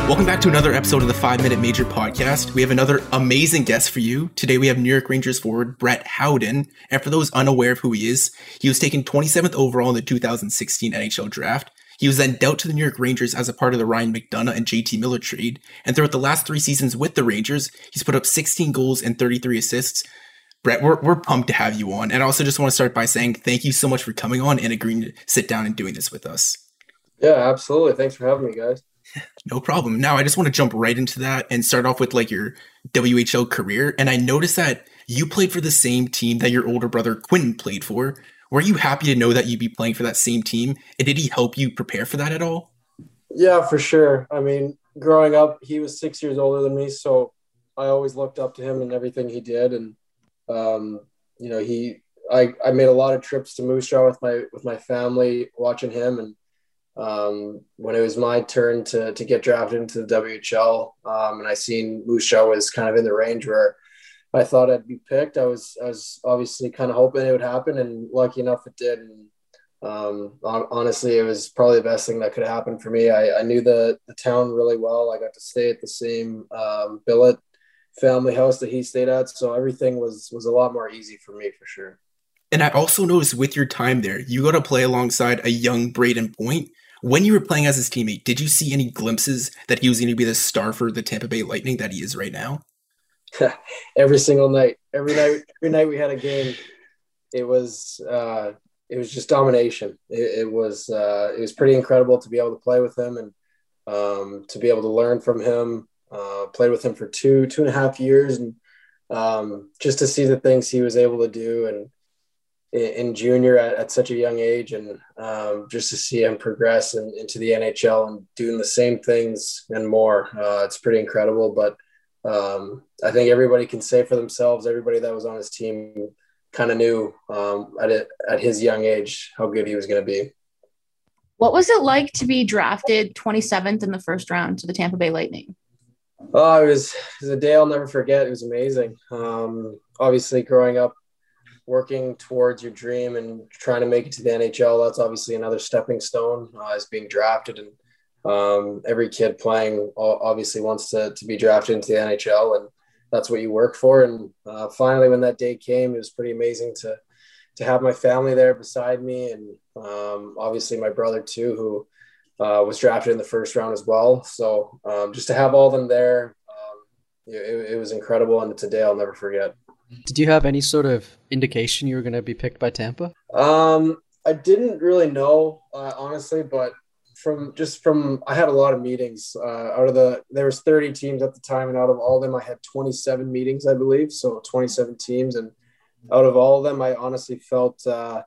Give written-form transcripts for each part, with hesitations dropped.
Welcome back to another episode of the 5 Minute Major podcast. We have another amazing guest for you. Today we have New York Rangers forward Brett Howden. And for those unaware of who he is, he was taken 27th overall in the 2016 NHL draft. He was then dealt to the New York Rangers as a part of the Ryan McDonagh and JT Miller trade. And throughout the last 3 seasons with the Rangers, he's put up 16 goals and 33 assists. Brett, we're pumped to have you on. And I also just want to start by saying thank you so much for coming on and agreeing to sit down and doing this with us. Yeah, absolutely. Thanks for having me, guys. No problem. Now, I just want to jump right into that and start off with like your WHL career. And I noticed that you played for the same team that your older brother Quentin played for. Were you happy to know that you'd be playing for that same team? And did he help you prepare for that at all? Yeah, for sure. I mean, growing up, he was 6 years older than me, so I always looked up to him and everything he did. And I made a lot of trips to Moose Jaw with my family, watching him. And when it was my turn to get drafted into the WHL, and I seen Moose Jaw was kind of in the range where I thought I'd be picked, I was obviously kind of hoping it would happen, and lucky enough it did. And honestly, it was probably the best thing that could happen for me. I knew the town really well. I got to stay at the same billet family house that he stayed at, so everything was a lot more easy for me, for sure. And I also noticed with your time there, you got to play alongside a young Braden Point. When you were playing as his teammate, did you see any glimpses that he was going to be the star for the Tampa Bay Lightning that he is right now? Every single night, every night we had a game, it was just domination. It was pretty incredible to be able to play with him and to be able to learn from him. Played with him for two and a half years, and just to see the things he was able to do and in junior at such a young age, and just to see him progress into the NHL and doing the same things and more. It's pretty incredible, but I think everybody can say for themselves, everybody that was on his team kind of knew at his young age how good he was going to be. What was it like to be drafted 27th in the first round to the Tampa Bay Lightning? Oh, it was a day I'll never forget. It was amazing. Obviously, growing up, working towards your dream and trying to make it to the NHL, that's obviously another stepping stone as being drafted. And every kid playing obviously wants to be drafted into the NHL, and that's what you work for. And finally, when that day came, it was pretty amazing to have my family there beside me, and obviously my brother too, who was drafted in the first round as well. So just to have all of them there, it was incredible, and it's a day I'll never forget. Did you have any sort of indication you were going to be picked by Tampa? I didn't really know, honestly, but from I had a lot of meetings. There was 30 teams at the time, and out of all of them, I had 27 meetings, I believe. So 27 teams, and out of all of them, I honestly felt, I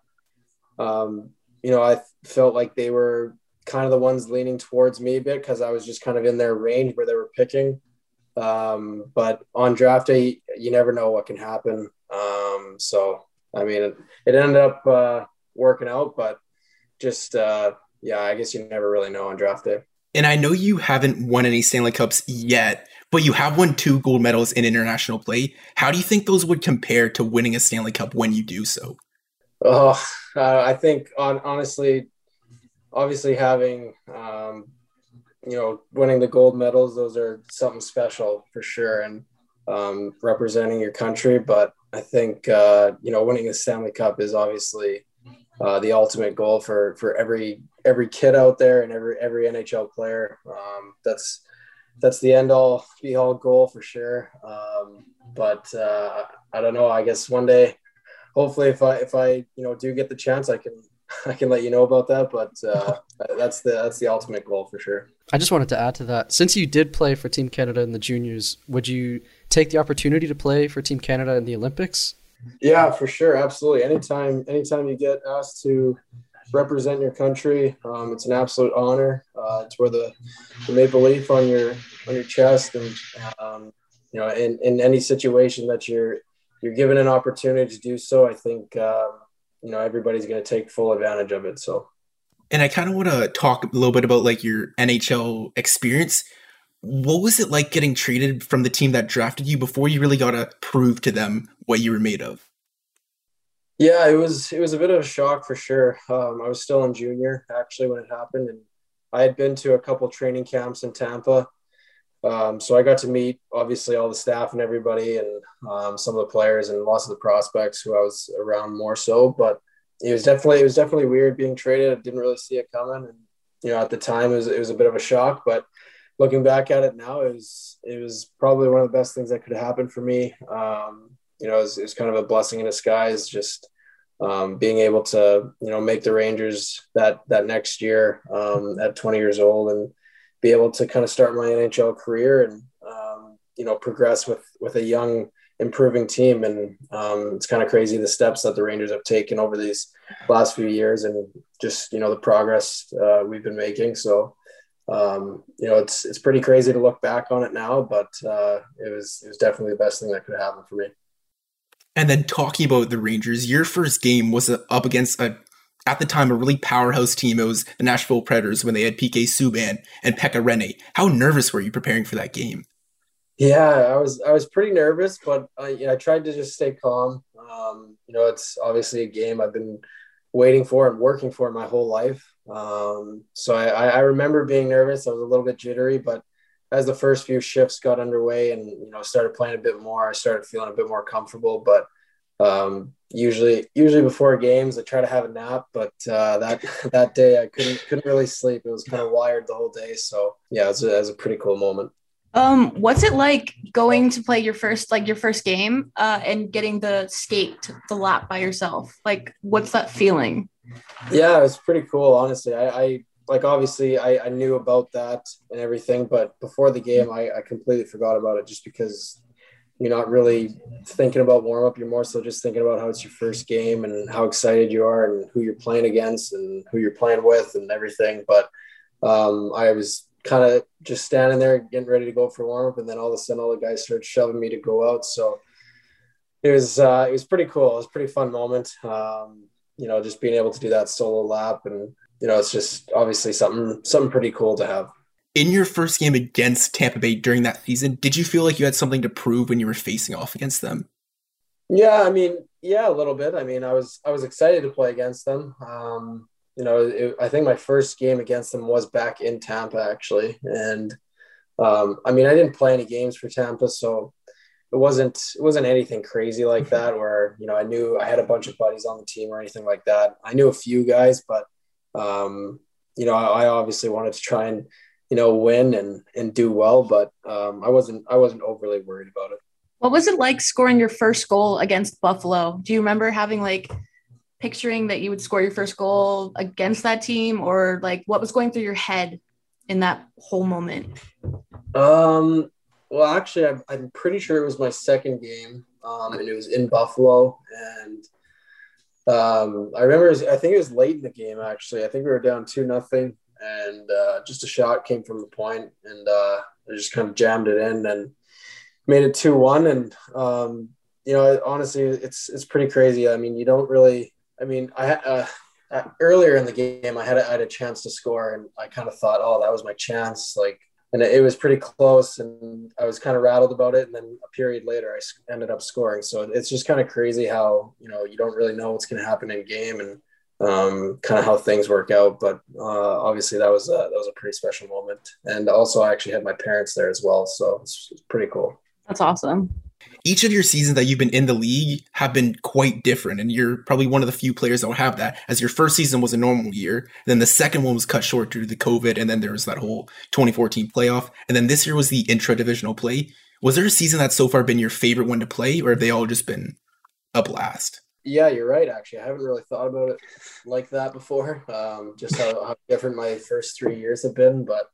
felt like they were kind of the ones leaning towards me a bit because I was just kind of in their range where they were picking. But on draft day, you never know what can happen. So, I mean, it ended up working out, but just, I guess you never really know on draft day. And I know you haven't won any Stanley Cups yet, but you have won 2 gold medals in international play. How do you think those would compare to winning a Stanley Cup when you do so? I think honestly, obviously having, winning the gold medals, those are something special for sure, and representing your country. But I think, winning the Stanley Cup is obviously the ultimate goal for every kid out there and every NHL player. That's the end all be all goal for sure. But I don't know, I guess one day, hopefully if I do get the chance, I can let you know about that, but that's the ultimate goal for sure. I just wanted to add to that. Since you did play for Team Canada in the juniors, would you take the opportunity to play for Team Canada in the Olympics? Yeah, for sure. Absolutely. Anytime you get asked to represent your country, it's an absolute honor. It's where the maple leaf on your chest, and in any situation that you're given an opportunity to do so, I think everybody's going to take full advantage of it. So. And I kind of want to talk a little bit about like your NHL experience. What was it like getting traded from the team that drafted you before you really got to prove to them what you were made of? Yeah, it was a bit of a shock for sure. I was still in junior actually when it happened, and I had been to a couple training camps in Tampa, So I got to meet obviously all the staff and everybody, and some of the players and lots of the prospects who I was around more so. But it was definitely weird being traded. I didn't really see it coming, and at the time it was a bit of a shock. But looking back at it now, it was probably one of the best things that could happen for me. It was kind of a blessing in disguise, just being able to make the Rangers that next year at 20 years old, and be able to kind of start my NHL career and progress with a young improving team. And it's kind of crazy the steps that the Rangers have taken over these last few years, and just the progress we've been making. So it's pretty crazy to look back on it now, but it was definitely the best thing that could happen for me. And then talking about the Rangers, your first game was up against at the time, a really powerhouse team. It was the Nashville Predators when they had PK Subban and Pekka Rinne. How nervous were you preparing for that game? Yeah, I was pretty nervous, but I tried to just stay calm. It's obviously a game I've been waiting for and working for my whole life. So I remember being nervous. I was a little bit jittery, but as the first few shifts got underway and started playing a bit more, I started feeling a bit more comfortable. But usually before games, I try to have a nap, but that day I couldn't really sleep. It was kind of wired the whole day. So yeah, it was a pretty cool moment. What's it like going to play your first game and getting to skate the lap by yourself? Like, what's that feeling? Yeah, it was pretty cool, honestly. I like, obviously I knew about that and everything, but before the game, I completely forgot about it, just because you're not really thinking about warm up. You're more so just thinking about how it's your first game and how excited you are and who you're playing against and who you're playing with and everything. But I was kind of just standing there getting ready to go for warm up, and then all of a sudden all the guys started shoving me to go out. So it was pretty cool. It was a pretty fun moment. Just being able to do that solo lap, and it's just obviously something pretty cool to have. In your first game against Tampa Bay during that season, did you feel like you had something to prove when you were facing off against them? Yeah, I mean, yeah, a little bit. I mean, I was excited to play against them. I think my first game against them was back in Tampa, actually. And I mean, I didn't play any games for Tampa, so it wasn't anything crazy like that where, I knew I had a bunch of buddies on the team or anything like that. I knew a few guys, but I obviously wanted to try and, win and do well, but I wasn't overly worried about it. What was it like scoring your first goal against Buffalo? Do you remember having picturing that you would score your first goal against that team, or what was going through your head in that whole moment? Well, actually, I'm pretty sure it was my second game, and it was in Buffalo. And I remember, I think it was late in the game, actually. I think we were down 2-0, and just a shot came from the point, and I just kind of jammed it in and made it 2-1. And honestly, it's pretty crazy. I mean, you don't really. I mean, earlier in the game, I had a chance to score, and I kind of thought, oh, that was my chance. And it was pretty close, and I was kind of rattled about it. And then a period later, I ended up scoring. So it's just kind of crazy how, you don't really know what's going to happen in game and kind of how things work out. But obviously that was a pretty special moment. And also I actually had my parents there as well. So it's pretty cool. That's awesome. Each of your seasons that you've been in the league have been quite different, and you're probably one of the few players that will have that, as your first season was a normal year, then the second one was cut short due to the COVID, and then there was that whole 2014 playoff, and then this year was the intra-divisional play. Was there a season that's so far been your favorite one to play, or have they all just been a blast? Yeah, you're right, actually. I haven't really thought about it like that before, just how different my first 3 years have been, but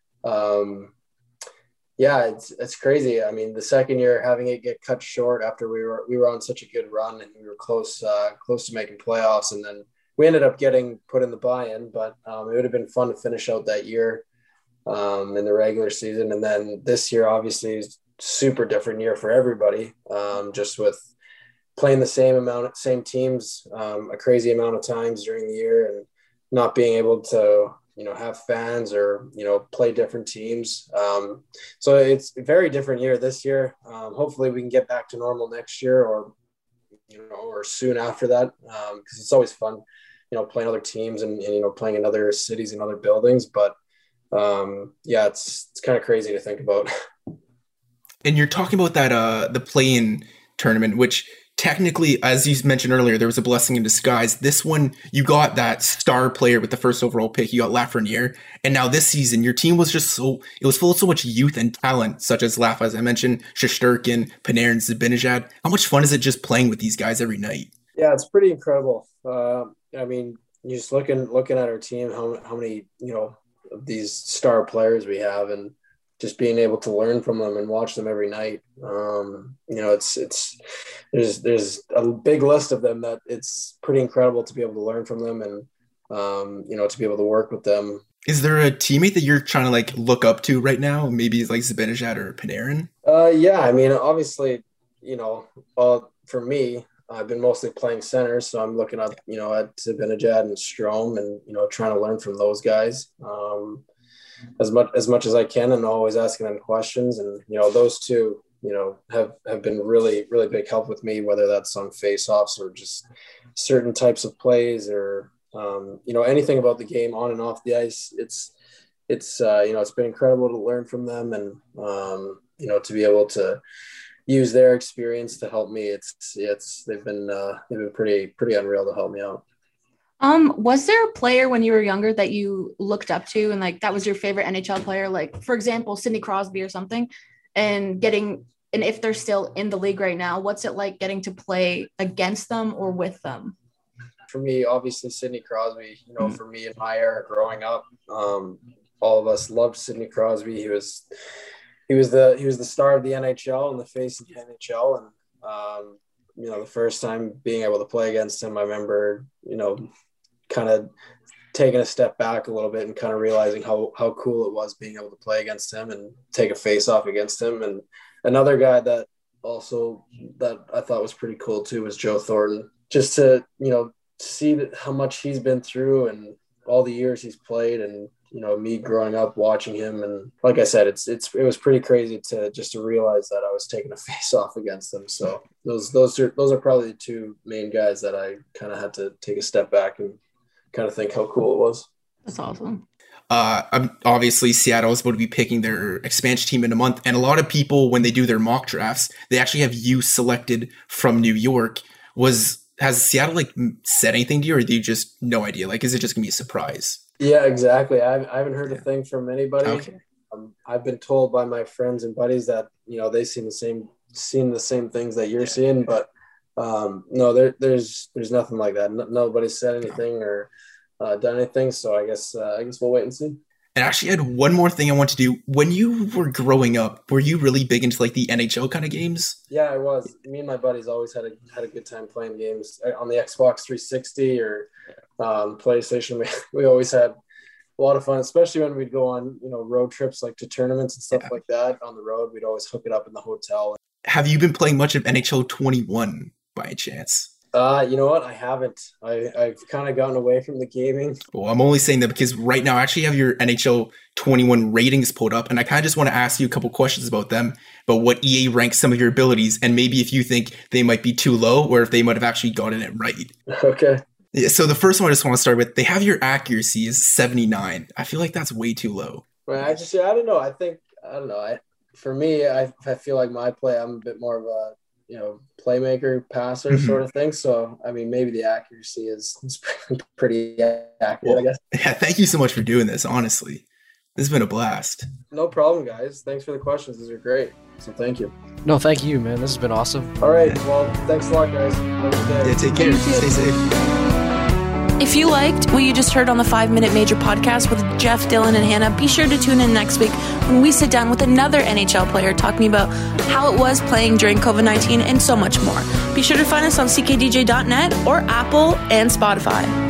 yeah, it's crazy. I mean, the second year having it get cut short after we were on such a good run and we were close to making playoffs, and then we ended up getting put in the buy-in. But it would have been fun to finish out that year in the regular season, and then this year obviously is super different year for everybody. Just with playing the same teams a crazy amount of times during the year, and not being able to have fans or play different teams. So it's a very different year this year. Hopefully we can get back to normal next year, or soon after that, because it's always fun playing other teams and playing in other cities and other buildings. But yeah, it's kind of crazy to think about. And you're talking about that the play-in tournament, which technically, as you mentioned earlier, there was a blessing in disguise. This one, you got that star player with the first overall pick. You got Lafreniere. And now this season, your team was just it was full of so much youth and talent, such as Laf, as I mentioned, Shesterkin, Panarin, Zibanejad. How much fun is it just playing with these guys every night? Yeah, it's pretty incredible. I mean, you just looking at our team, how many, of these star players we have, and just being able to learn from them and watch them every night. There's a big list of them that it's pretty incredible to be able to learn from them and, to be able to work with them. Is there a teammate that you're trying to look up to right now? Maybe it's like Zibanejad or Panarin? Yeah. I mean, obviously, for me, I've been mostly playing center, so I'm looking up, at Zibanejad and Strome and, trying to learn from those guys. As much as I can, and always asking them questions. And, those two, have been really, really big help with me, whether that's on face-offs or just certain types of plays or, anything about the game on and off the ice. It's been incredible to learn from them and, to be able to use their experience to help me. They've been pretty unreal to help me out. Was there a player when you were younger that you looked up to and that was your favorite NHL player? Like, for example, Sidney Crosby or something, and if they're still in the league right now, what's it like getting to play against them or with them? For me, obviously Sidney Crosby, for me in my era growing up, all of us loved Sidney Crosby. He was the star of the NHL and the face of the NHL. And, the first time being able to play against him, I remember, kind of taking a step back a little bit and kind of realizing how cool it was being able to play against him and take a face off against him. And another guy that I thought was pretty cool too was Joe Thornton. Just to, see how much he's been through and all the years he's played, and, me growing up watching him. And like I said, it was pretty crazy to realize that I was taking a face off against them. So those are probably the two main guys that I kind of had to take a step back and kind of think how cool it was. That's awesome. Obviously, Seattle is about to be picking their expansion team in a month. And a lot of people, when they do their mock drafts, they actually have you selected from New York. Has Seattle said anything to you, or do you just no idea? Is it just going to be a surprise? Yeah, exactly. I haven't heard a thing from anybody. Okay. I've been told by my friends and buddies that, they've seen the same things that you're seeing, but no, there's nothing like that. Nobody's said anything or done anything. So I guess we'll wait and see. And actually, I had one more thing I want to do. When you were growing up, were you really big into the NHL kind of games? Yeah, I was. Me and my buddies always had a good time playing games on the Xbox 360 or PlayStation. We always had a lot of fun, especially when we'd go on road trips to tournaments and stuff like that on the road. We'd always hook it up in the hotel. Have you been playing much of NHL 21 by chance? You know what? I haven't. I've kind of gotten away from the gaming. Well, I'm only saying that because right now I actually have your NHL 21 ratings pulled up, and I kind of just want to ask you a couple questions about them, about what EA ranks some of your abilities, and maybe if you think they might be too low or if they might have actually gotten it right. Okay. Yeah, so the first one I just want to start with, they have your accuracy is 79. I feel like that's way too low. Well, I don't know. I don't know. For me, I feel like my play, I'm a bit more of a playmaker, passer sort of thing. So, I mean, maybe the accuracy is pretty accurate, I guess. Yeah, thank you so much for doing this, honestly. This has been a blast. No problem, guys. Thanks for the questions. These are great. So thank you. No, thank you, man. This has been awesome. All right. Well, thanks a lot, guys. Have a good day. Yeah, take care. Stay safe. If you liked what you just heard on the 5 Minute Major podcast with Jeff, Dylan, and Hannah, be sure to tune in next week when we sit down with another NHL player talking about how it was playing during COVID-19 and so much more. Be sure to find us on ckdj.net or Apple and Spotify.